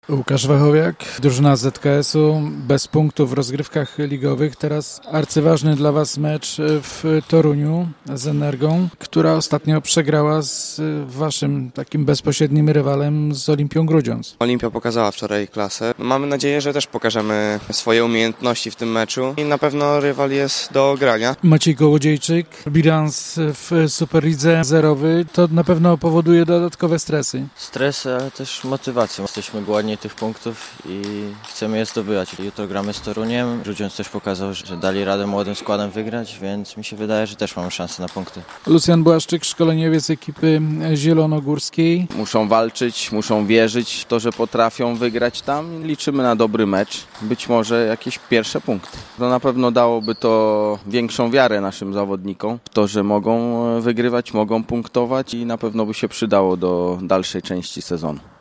Łukasz Wachowiak, drużyna ZKS-u bez punktów w rozgrywkach ligowych. Teraz arcyważny dla Was mecz w Toruniu z Energą, która ostatnio przegrała z Waszym takim bezpośrednim rywalem, z Olimpią Grudziądz. Olimpia pokazała wczoraj klasę. Mamy nadzieję, że też pokażemy swoje umiejętności w tym meczu i na pewno rywal jest do grania. Maciej Kołodziejczyk, bilans w Superlidze zerowy, to na pewno powoduje dodatkowe stresy. Stres, ale też motywacją. Jesteśmy głodni tych punktów i chcemy je zdobywać. Jutro gramy z Toruniem. Grudziądz też pokazał, że dali radę młodym składem wygrać, więc mi się wydaje, że też mamy szansę na punkty. Lucjan Błaszczyk, szkoleniowiec ekipy zielonogórskiej. Muszą walczyć, muszą wierzyć w to, że potrafią wygrać tam. Liczymy na dobry mecz, być może jakieś pierwsze punkty. To na pewno dałoby to większą wiarę naszym zawodnikom w to, że mogą wygrywać, mogą punktować i na pewno by się przydało do dalszej części sezonu.